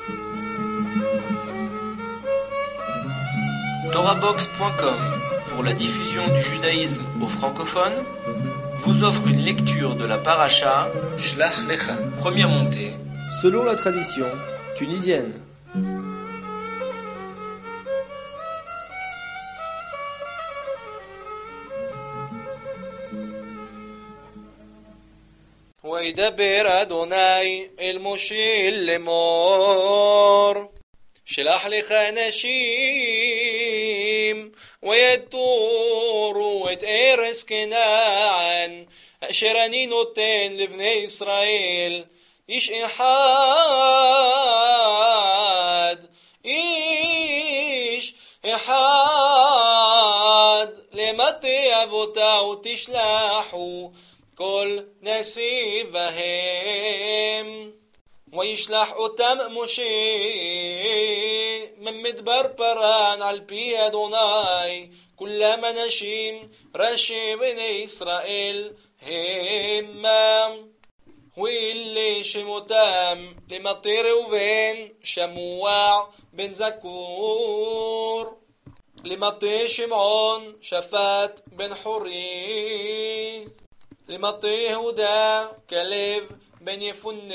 Torahbox.com, pour la diffusion du judaïsme aux francophones, vous offre une lecture de la paracha Shlach Lecha, première montée, selon la tradition tunisienne. וידבר אדוני אל משה לאמור שלח לך אנשים ויתורו את ארץ כנען אשר אני נותן לבני ישראל איש אחד למטה אבותיו תשלחו כל נשיא בהם וישלח אותם משה ממדבר פרן על פי אדוני כולם אנשים ראשי בני ישראל המה ואלה שמותם למטה ראובן שמוע בן זכור למטה שמעון שפט בן חורי למטה יהודה כלב בן יפונה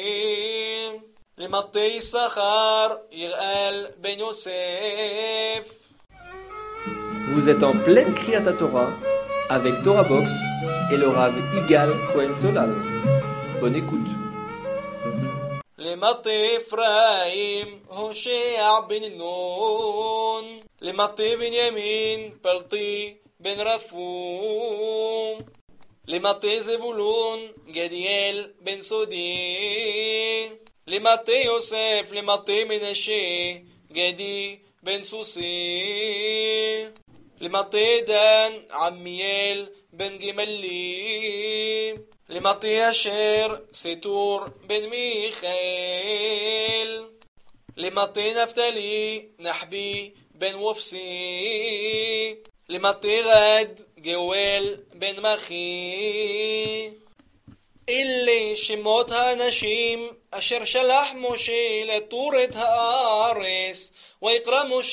למטה יששכר יגאל בן יוסף. Vous êtes en pleine Kriyat Torah avec Torah Box et le Rav Igal Cohen Solal. Bonne écoute. למטה אפרים הושע בן נון למטה בנימין פלטי בן רפום למטה זבולון גדיאל בן סודי למטה יוסף למטה מנשה גדי בן סוסי למטה דן עמיאל בן גמלי למטה אשר סטור בן מיכאל למטה נפתלי נחבי בן וופסי למטה גד גואל בן מחי. אלה שמות האנשים אשר שלח משה לתור את הארץ ויקרא משה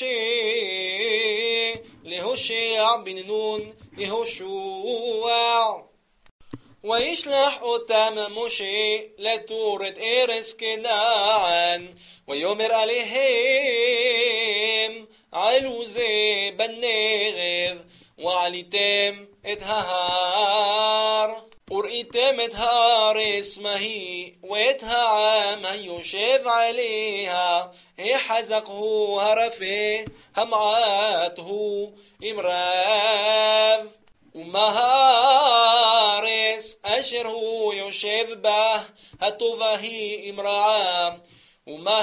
להושע בן נון יהושע וישלח אותם משה לתור את ארץ כנען ויאמר עליהם עלו זה בנגב ועליתם את ההר וראיתם את הארץ מהי ואת העם היושב עליה החזק הוא הרפה המעט הוא עם רב ומה הארץ אשר הוא יושב בה הטובה היא עם רעה ומה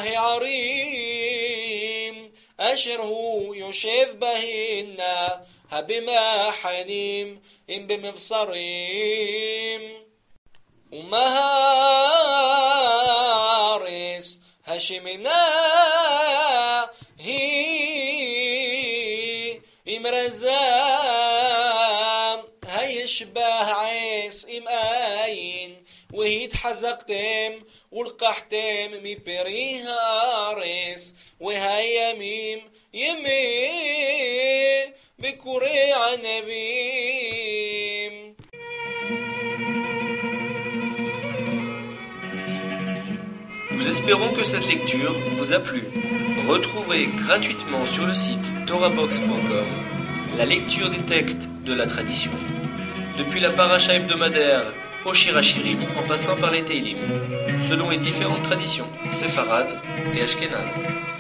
הערים אשר הוא יושב בהן הבמחנים אם במבשרים ומה הארץ השמנה היא עם רזם היש בה עש עם עין והתחזקתם ולקחתם מפרי הארץ והימים ימי בקורי ענבים. Nous espérons que cette lecture vous a plu. Retrouvez gratuitement sur le site torahbox.com la lecture des textes de la tradition, depuis la paracha hebdomadaire au Shirachirim en passant par les Teilim, selon les différentes traditions séfarades et ashkénazes.